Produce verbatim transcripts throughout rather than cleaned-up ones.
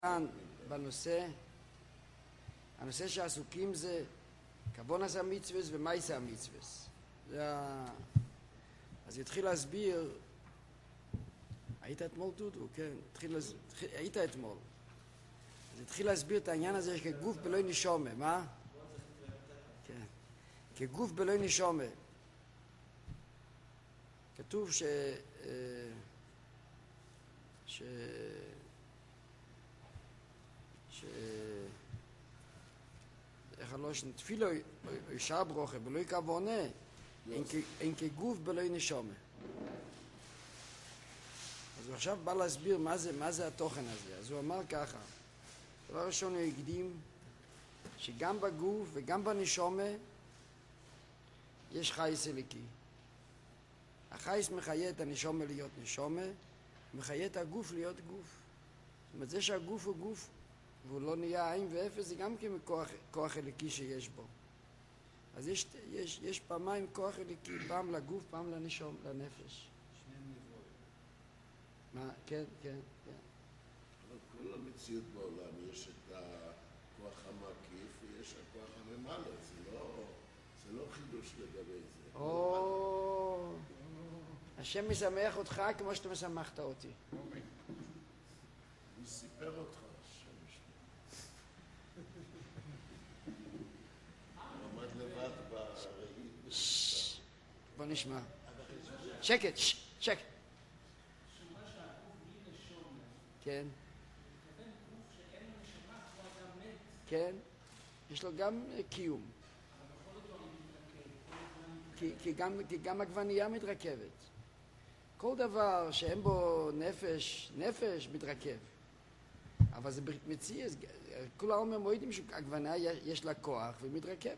כאן בנושא, הנושא שעסוקים זה כוונס המצווה ומעשה המצווה. אז התחיל להסביר, היית אתמול דודו, כן, התחיל, היית אתמול. אז התחיל להסביר את העניין הזה כגוף בלא נשומה, מה? כן, כגוף בלא נשומה. כתוב ש... ש... ש... איך לא שנתפילו ישר ברוכה בלא כוונה אין כגוף בלא נשומה. אז הוא עכשיו בא להסביר מה זה, מה זה התוכן הזה. אז הוא אמר ככה, דבר ראשון הוא הקדים שגם בגוף וגם בנשומה יש חייס אליקי. החייס מחיה את הנשומה להיות נשומה, מחיה את הגוף להיות גוף. זאת אומרת, זה שהגוף הוא גוף והוא לא נהיה עין ואפס, זה גם כן כוח, כוח אליקי שיש בו. אז יש, יש, יש פעמיים כוח אליקי, פעם לגוף, פעם לנשום, לנפש. שניהם נברואים. מה? כן, כן, כן. אבל כל המציאות בעולם יש את הכוח המקיף ויש הכוח הממלא, זה לא, זה לא חידוש לגבי זה. או, השם משמח אותך כמו שאתה משמחת אותי. הוא סיפר אותך. הוא עמד לבד בראי. בוא נשמע. שקט, שקט. כן. כן. יש לו גם קיום. כי, כי, גם, כי גם עגבנייה מתרכבת. כל דבר שאין בו נפש, נפש מתרכב. אבל זה מציע, כל העומר מועידים שעגבנייה יש לה כוח ומתרכבת.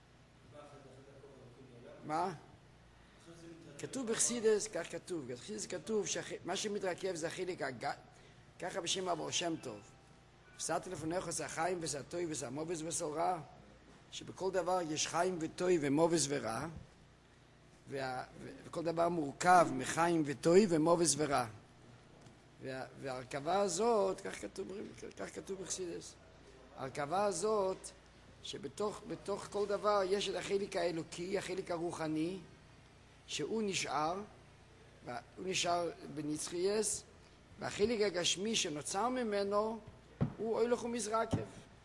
מה? כתוב בחסידס, כך כתוב, בחסידס כתוב שמה שמתרכב זה החלק הגת, ככה בשם אבר שם טוב. פסעתי לפניך עשה חיים ועשה טוי ועשה מובס ועשה רע, שבכל דבר יש חיים וטוי ומובס ורע, וה, וכל דבר מורכב מחיים וטוי ומובס ורע. וה, והרכבה הזאת, כך כתוב, כך כתוב בחסידס, הרכבה הזאת, שבתוך בתוך כל דבר יש את החלק האלוקי, החלק הרוחני, שהוא נשאר, הוא נשאר בנצחייס, והחלק הגשמי שנוצר ממנו הוא אוילך ומזרקב.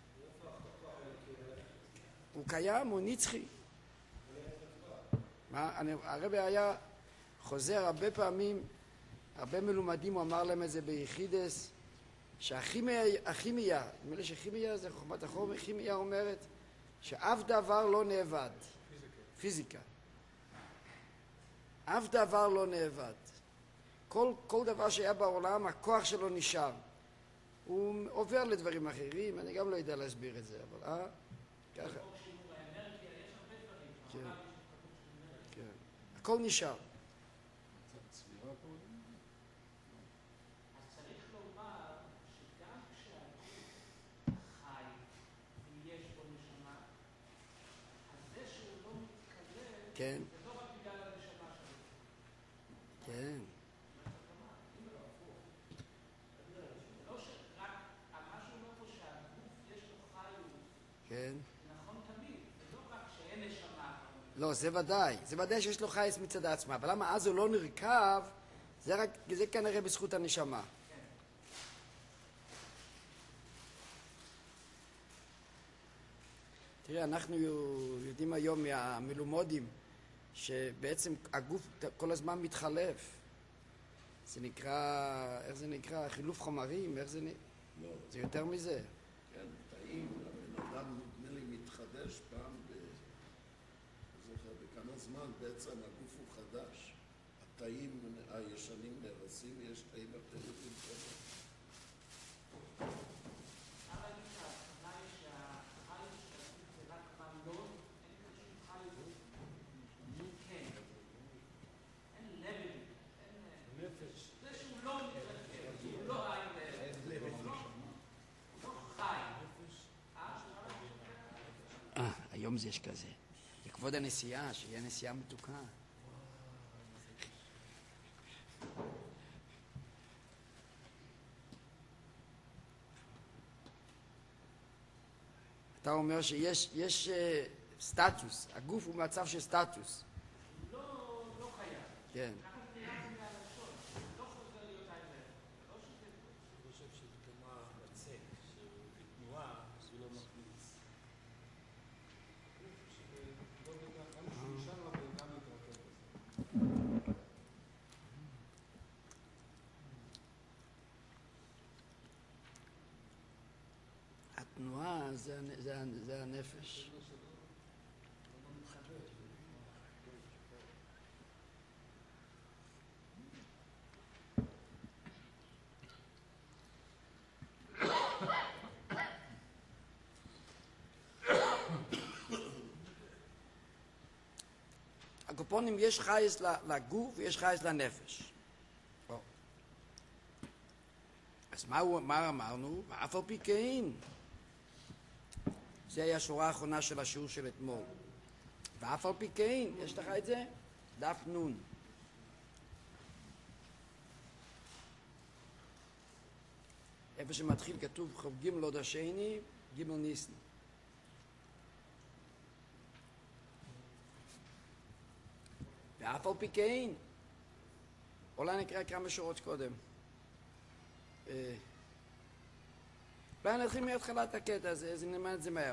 הוא קיים, הוא נצחי. מה, אני, הרבי היה חוזר הרבה פעמים, הרבה מלומדים, הוא אמר להם את זה ביחידס, שהכימיה, הכימיה, נדמה לי שכימיה זה חוכמת החומר, כימיה אומרת שאף דבר לא נאבד. פיזיקה. אף דבר לא נאבד. כל, כל דבר שהיה בעולם, הכוח שלו נשאר. הוא עובר לדברים אחרים, אני גם לא יודע להסביר את זה, אבל אה, ככה. כן, כן. הכל נשאר. כן. זה לא רק בגלל הנשמה שלו. כן. לא שרק, המשהו לא פה שהגוף יש לו חיות. כן. נכון תמיד. זה לא רק שאין נשמה. לא, זה ודאי. זה ודאי שיש לו חייס מצד עצמה. אבל למה אז הוא לא נרכב, זה רק, זה כנראה בזכות הנשמה. כן. תראה, אנחנו יודעים היום מהמלומודים שבעצם הגוף כל הזמן מתחלף. זה נקרא, איך זה נקרא? חילוף חומרים, איך זה נקרא? לא. זה יותר מזה. כן, תאים, הבן אדם נדמה לי מתחדש פעם ב... זוכר, בכמה זמן בעצם הגוף הוא חדש. התאים הישנים נהרסים, יש תאים אחרים כאלה. אבל ניסה, מה יש שהחיות של הגוף זה רק מנגון, אין כאן שום חיות. כן. אין לב, אין נפש. זה שהוא לא מתרכב, שהוא לא עין לב. הוא לא חי. אה, היום זה יש כזה. לכבוד הנסיעה, שיהיה נסיעה מתוקה. אתה אומר שיש יש, uh, סטטוס, הגוף הוא מצב של סטטוס. לא, לא חייב. כן. ככה זה נראה לי מהלשון. לא חוזר להיות ההפך. לא שזה... אני חושב שזה כמו לצאת, שבתנועה זה לא מכניס. שלא נדע, גם שהוא נשאר לו וגם מתרקב בזה. התנועה זה, זה, זה הנפש. הקופונים יש חייס לגוף ויש חייס לנפש. אז מה, מה אמרנו? ואף על פי כן. זה היה השורה האחרונה של השיעור של אתמול. ואף על פי כן, יש לך את זה? דף נון. איפה שמתחיל כתוב חוב ג' עוד השני, ג' ניסן. ואף על פי כן, אולי נקרא כמה שורות קודם. אולי נתחיל מהתחלת הקטע הזה, אז נלמד את זה מהר.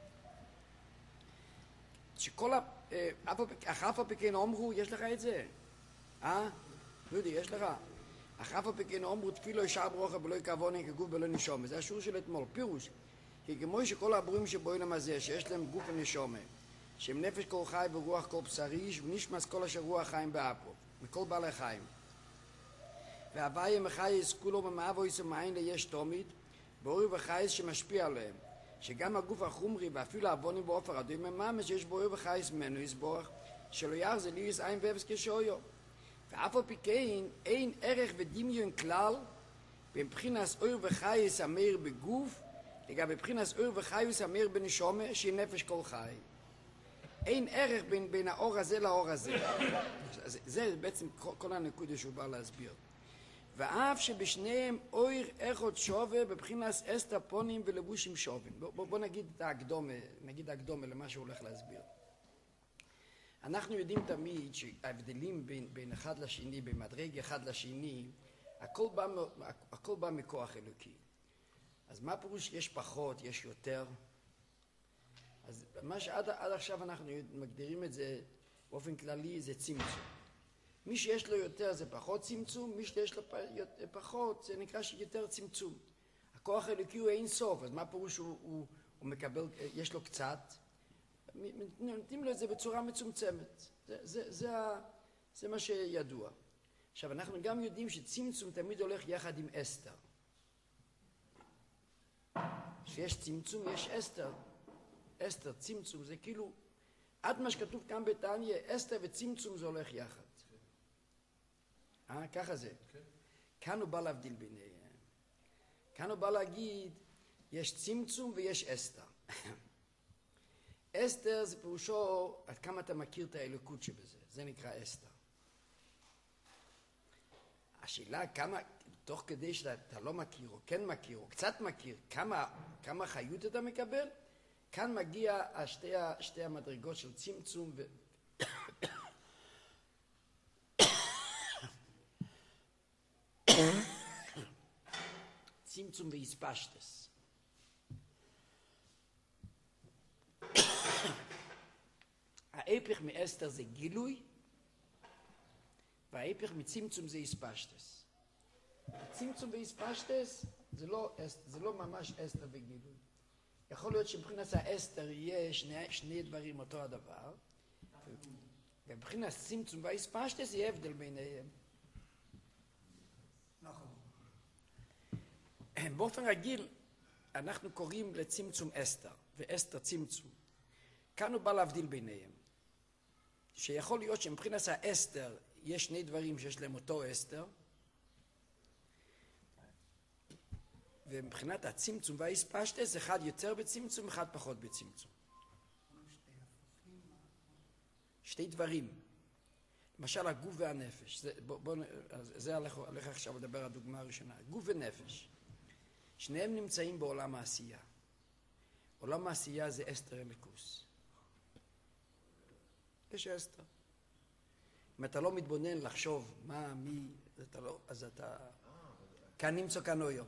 שכל ה... אף על פי כן אומרו, יש לך את זה? אה? דודי, יש לך? אף על פי כן אומרו, תפילו ישר ברוכה בלא כעווני כגוף בלא נשומה. זה השיעור של אתמול, פירוש. כי כמו שכל הברואים שבעולם הזה, שיש להם גוף ונשומה, שהם נפש כל חי ורוח כל בשרי, ונשמס כל אשר רוח חיים באפו, מכל בעלי חיים. והווי מחייס כולו במאבויס ומעין ליש תומית, באורי וחייס שמשפיע עליהם, שגם הגוף החומרי ואפילו הבונים באופר אדומים ממש שיש באורי וחייס ממנו יסבורך, שלא יחזר ליריס עין ואפס כשאויו. ואף על פי כן אין ערך ודמיון כלל בין בחינס אורי וחייס המאיר בגוף, לגבי בחינס אורי וחייס המאיר בנשומה שהיא נפש כל חי. אין ערך בין, בין האור הזה לאור הזה. זה, זה בעצם כל, כל הנקודה שהוא בא להסביר. ואף שבשניהם אויר אחד שווה בבחינס אסתר פונים ולבושים שובים. בוא, בוא נגיד את ההקדומה, נגיד ההקדומה למה שהוא הולך להסביר. אנחנו יודעים תמיד שההבדלים בין, בין אחד לשני, במדרג אחד לשני, הכל בא, הכל בא מכוח אלוקי. אז מה פירוש יש פחות, יש יותר? אז מה שעד עד עכשיו אנחנו מגדירים את זה באופן כללי זה צמצום. מי שיש לו יותר זה פחות צמצום, מי שיש לו פחות זה נקרא שיותר צמצום. הכוח האלוקי הוא אין סוף, אז מה פירוש הוא, הוא, הוא מקבל, יש לו קצת, נותנים לו את זה בצורה מצומצמת. זה, זה, זה, זה מה שידוע. עכשיו אנחנו גם יודעים שצמצום תמיד הולך יחד עם אסתר. כשיש צמצום יש אסתר. אסתר, צמצום, זה כאילו, עד מה שכתוב כאן בתניא, אסתר וצמצום זה הולך יחד. אה, ככה זה. כאן הוא בא להבדיל ביניהם. כאן הוא בא להגיד, יש צמצום ויש אסתר. אסתר זה פירושו, עד כמה אתה מכיר את האלוקות שבזה, זה נקרא אסתר. השאלה כמה, תוך כדי שאתה לא מכיר, או כן מכיר, או קצת מכיר, כמה, כמה חיות אתה מקבל, כאן מגיע שתי, שתי המדרגות של צמצום ו... צמצום והספשטס. ההפך מאסתר זה גילוי, וההפך מצמצום זה הספשטס. צמצום והספשטס זה לא, זה לא ממש אסתר וגילוי. יכול להיות שבבחינת האסתר יהיה שני, שני דברים אותו הדבר, ובבחינת צמצום והספשטס יהיה הבדל ביניהם. נכון. באופן רגיל אנחנו קוראים לצמצום אסתר, ואסתר צמצום. כאן הוא בא להבדיל ביניהם. שיכול להיות שמבחינת האסתר יש שני דברים שיש להם אותו אסתר, ומבחינת הצמצום וההספשטס, אחד יותר בצמצום, אחד פחות בצמצום. שתי דברים. למשל, הגוף והנפש. זה, בוא, בוא, זה הלך, הלך עכשיו לדבר הדוגמה הראשונה. גוף ונפש. שניהם נמצאים בעולם העשייה. עולם העשייה זה אסתר אלוקוס. יש אסתר. אם אתה לא מתבונן לחשוב מה, מי, אז אתה לא, אז אתה... כאן נמצא כאן אויו.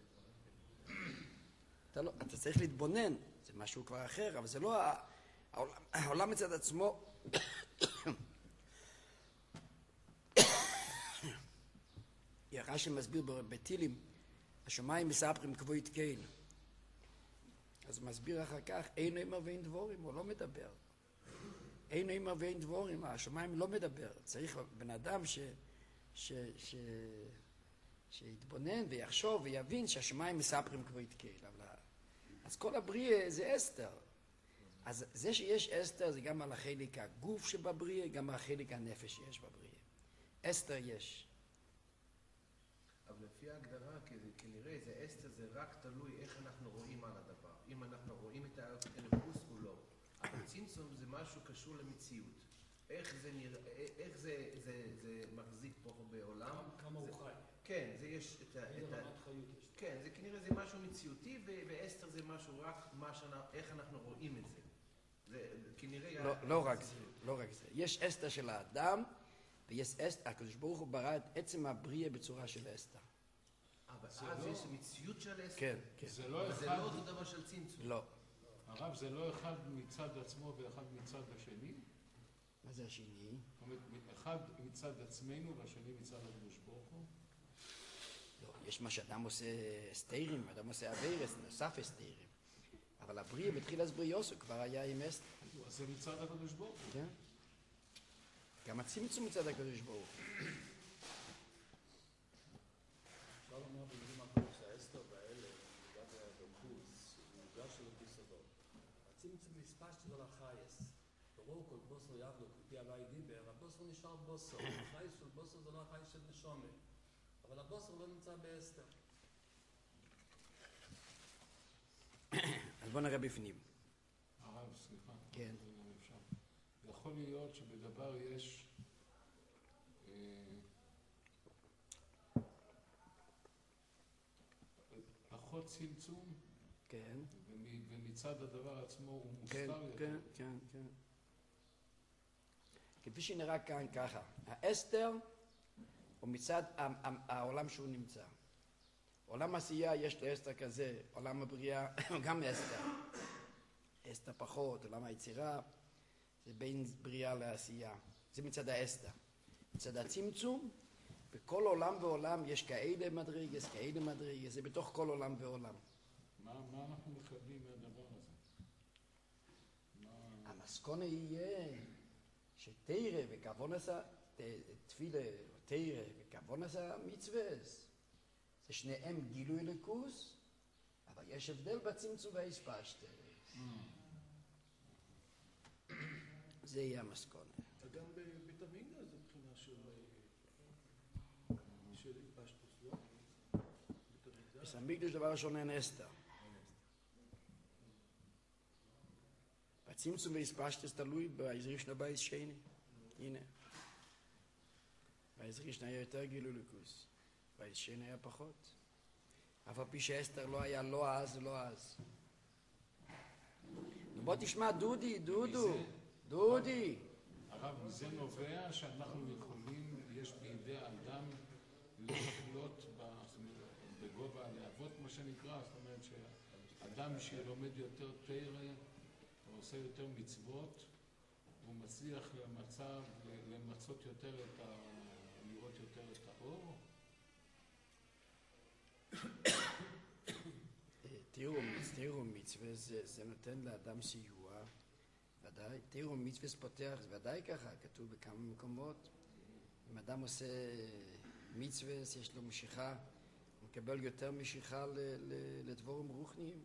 אתה לא, אתה צריך להתבונן, זה משהו כבר אחר, אבל זה לא העולם, העולם מצד עצמו. רש"י מסביר בתהילים, השמיים מספרים כבוד קהל. אז מסביר אחר כך, אין אימר ואין דבורים, הוא לא מדבר. אין אימר ואין דבורים, השמיים לא מדבר. צריך בן אדם ש... ש... ש... שיתבונן ויחשוב ויבין שהשמיים מספרים כבוד קהל. אבל... אז כל הבריאה זה אסתר. אז זה שיש אסתר זה גם על החלק הגוף שבבריאה, גם על החלק הנפש שיש בבריאה. אסתר יש. אבל לפי ההגדרה, כנראה זה אסתר זה רק תלוי איך אנחנו רואים על הדבר. אם אנחנו רואים את האלוקוס או לא. אבל צמצום זה משהו קשור למציאות. איך זה נראה, איך זה, זה, זה מחזיק פה בעולם. כמה הוא חי. כן, זה יש את ה... איזה רמת חיות יש. כן, זה כנראה זה משהו מציאותי, ואסתר זה משהו רק איך אנחנו רואים את זה. זה כנראה... לא, לא רק זה, לא רק זה. יש אסתר של האדם, ויש אסתר, הקדוש ברוך הוא ברא את עצם הבריאה בצורה של אסתר. אבל אז יש מציאות של אסתר. כן, כן. זה לא זה אחד... לא אותו דבר של צמצום. לא. הרב, זה לא אחד מצד עצמו ואחד מצד השני? מה זה השני? זאת אומרת, אחד מצד עצמנו והשני מצד הקדוש ברוך הוא? לא, יש מה שאדם עושה סתירים, אדם עושה אביירס, נוסף סתירים. אבל הבריאה בתחילת בריאוסו כבר היה עם אסתר. אז זה מצד הקדוש ברוך הוא. כן? גם הצמצום מצד הקדוש ברוך הוא. אפשר לומר במילים אחרות שהאסתר והאלה, מידת האלוקוס, מוגש של הכיסודות. הצמצום מספש של החייס. ברור כל בוסר יבלוק, פי הווי דיבר, הבוסר נשאר בוסר. החייס של בוסר זה לא החייס של נשומה. אבל הבוסר לא נמצא באסתר. אז בוא נראה בפנים. הרב, סליחה. כן. אפשר. יכול להיות שבדבר יש אה, פחות צמצום, כן. ומ- ומצד הדבר עצמו הוא כן, מוסתר יותר. כן, כן, כן. כפי שנראה כאן ככה, האסתר הוא מצד ה- ה- העולם שהוא נמצא. עולם עשייה יש לו אסתר כזה, עולם הבריאה הוא גם אסתר. אסתר פחות, עולם היצירה, זה בין בריאה לעשייה. זה מצד האסתר. מצד הצמצום, בכל עולם ועולם יש כאלה מדרגס, כאלה מדרגס, זה בתוך כל עולם ועולם. מה, מה אנחנו מקבלים מהדבר הזה? מה... המסקונה יהיה שתירה וכוונס תפילה, תירה וכוונס המצווס, זה שניהם גילוי לקוס, אבל יש הבדל בצמצום והאספשטה. זה יהיה המסקונה. גם בביטמינגה זה מבחינה של של פשטוס, לא? בסמיקדוש דבר ראשון אין אסתר. בצמצום והאספשטה תלוי בעזרישנה בייס שני. הנה. בעזרישנה היה יותר גילוי לקוס. בייס שני היה פחות. אף על פי שאסתר לא היה לא אז ולא אז. בוא תשמע דודי, דודו, דודי. הרב, מזה נובע שאנחנו יכולים, יש בידי האדם לשלוט ב- בגובה הלהבות, מה שנקרא, זאת אומרת שאדם שלומד יותר תורה, ועושה יותר מצוות, הוא מצליח למצב, למצות יותר את ה... לראות יותר את האור. תיאור תיאור מצווה זה, זה נותן לאדם סיוע, ודאי. תיאור מצווה פותח, זה ודאי ככה, כתוב בכמה מקומות. אם אדם עושה מצווה, יש לו משיכה, הוא מקבל יותר משיכה ל, ל, לדבורים רוחניים.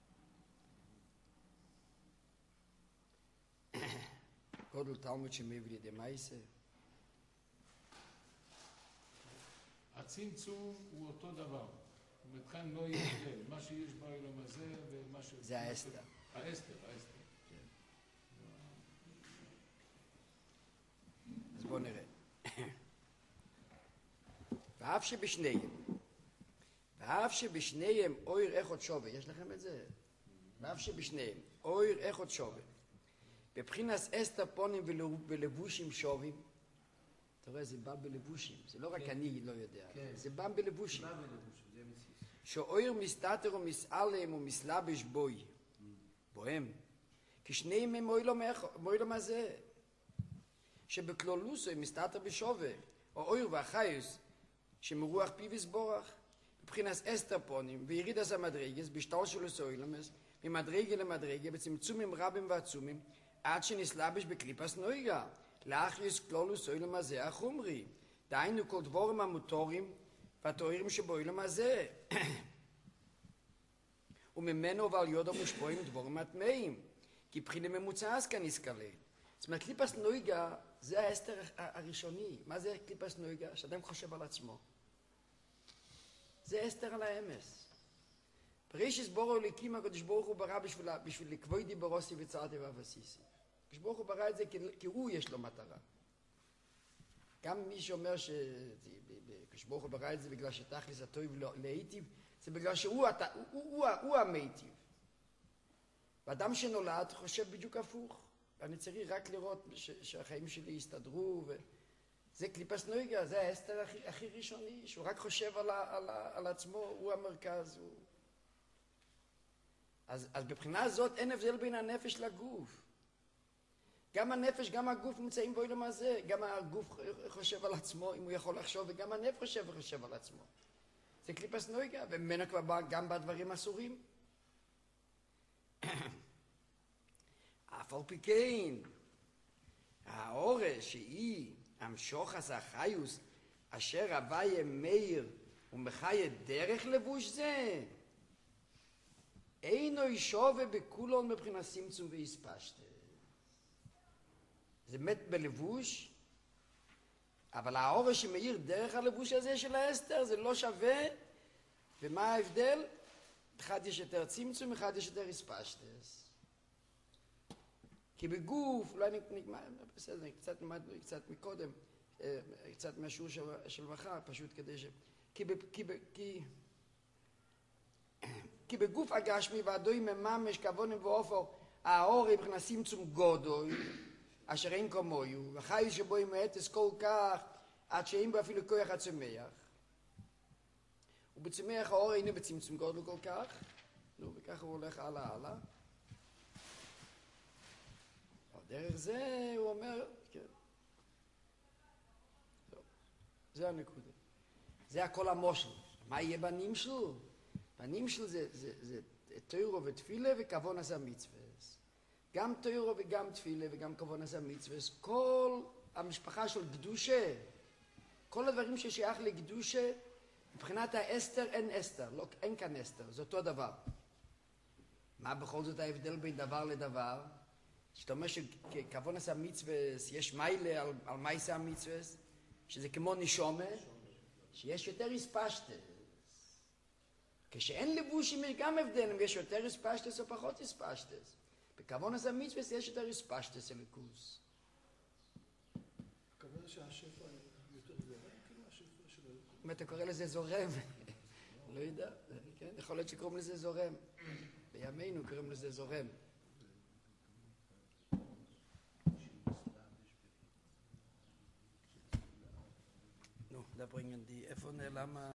גודל תלמוד שמביא לידי מייסה. הצמצום הוא אותו דבר. זאת אומרת, כאן לא יהיה הבדל. מה שיש בעולם הזה ומה ש... זה האסתר. האסתר, האסתר. אז בואו נראה. ואף שבשניהם, ואף שבשניהם אויר אחד שווה, יש לכם את זה? ואף שבשניהם, אויר איכות שווה. בבחינת אסתר פונים ולבושים שווים, אתה רואה, זה בא בלבושים, זה לא רק אני לא יודע, זה בא בלבושים. שאויר מסתתר ומסעלם ומסלבש בוי, בוהם, כי שניהם הם מוילום הזה, שבכלולוסו הם מסתתר בשווה, או אויר והחיוס, שמרוח פיו יסבורך, מבחינת אסתר פונים וירידס המדרגס, בשטל שלו סוילמס, ממדרגה למדרגה, בצמצומים רבים ועצומים, עד שנסלבש בקליפס נויגה, לאחיוס כלולוס אוילם הזה החומרי, דהיינו כל דבורים המוטורים והתוארים שבאוילם הזה. וממנו ועל יודו מושפועים דבורים הטמאים, כי בחינה ממוצע אז כאן יסקלל. זאת אומרת, קליפס נויגה זה האסתר הראשוני. מה זה קליפס נויגה? שאדם חושב על עצמו. זה אסתר על האמס. פרישיס בורו ליקים הקדוש ברוך הוא ברא בשביל, בשביל לקבוידי ברוסי וצעתי ואבסיסי. הקדוש ברוך הוא ברא את זה כי, כי הוא יש לו מטרה. גם מי שאומר שקדוש ברוך הוא ברא את זה בגלל שתכלס הטוב להיטיב, זה בגלל שהוא הוא, הוא, הוא, הוא המיטיב. ואדם שנולד חושב בדיוק הפוך. אני צריך רק לראות ש, שהחיים שלי יסתדרו. ו... זה קליפס נויגה, זה האסתר הכי, הכי ראשוני, שהוא רק חושב על, ה, על, ה, על עצמו, הוא המרכז. הוא... אז, אז בבחינה הזאת אין הבדל בין הנפש לגוף. גם הנפש, גם הגוף נמצאים באוילם הזה. גם הגוף חושב על עצמו, אם הוא יכול לחשוב, וגם הנפש חושב וחושב על עצמו. זה קליפס נויגה, וממנו כבר בא גם בדברים אסורים. אף על פי כן, האורש שהיא המשוחס החיוס, אשר הוויה מאיר ומחיה דרך לבוש זה, אינו שווה בכולון מבחינת צמצום והספשטות. זה מת בלבוש, אבל האורש שמאיר דרך הלבוש הזה של האסתר זה לא שווה. ומה ההבדל? אחד יש יותר צמצום, אחד יש יותר הספשטות. כי בגוף, אולי נגמר, בסדר, קצת נמדנו, קצת מקודם, קצת מהשיעור של, של מחר, פשוט כדי ש... כי, כי, כי, כי בגוף הגשמי ועדוי מממש כבונים ואופור, האור מבחינת צמצום גודוי, אשר אין כמוהו, וחי שבו עם האתס כל כך, עד שאין בו אפילו כוח הצומח. ובצומח האור אינו בצמצום גודל כל כך, נו, וככה הוא הולך הלאה הלאה. דרך זה הוא אומר, כן. טוב, זה הנקודה. זה הכל המושל. מה יהיה בנמשל? בנמשל זה, זה, זה תוירו ותפילה וכוון עשה מצווה. גם תוירו וגם תפילה וגם כוון עשה מצווה. כל המשפחה של קדושה, כל הדברים ששייך לקדושה, מבחינת האסתר אין אסתר, לא, אין כאן אסתר, זה אותו דבר. מה בכל זאת ההבדל בין דבר לדבר? שאתה אומר שכוון עשה מצווה, יש מיילה על, על מייסה המצווה, שזה כמו נשומה, שיש יותר הספשטס. כשאין לבושים יש גם הבדל, אם יש יותר הספשטס או פחות הספשטס. בכוון עשה מצווה יש יותר הספשטס אלוקוס. הכוונה שהשפע יותר זורם, כאילו השפע של אלוקוס. אם אתה קורא לזה זורם, לא יודע, כן? יכול להיות שקוראים לזה זורם. בימינו קוראים לזה זורם. Da bringen die, איפה נעלם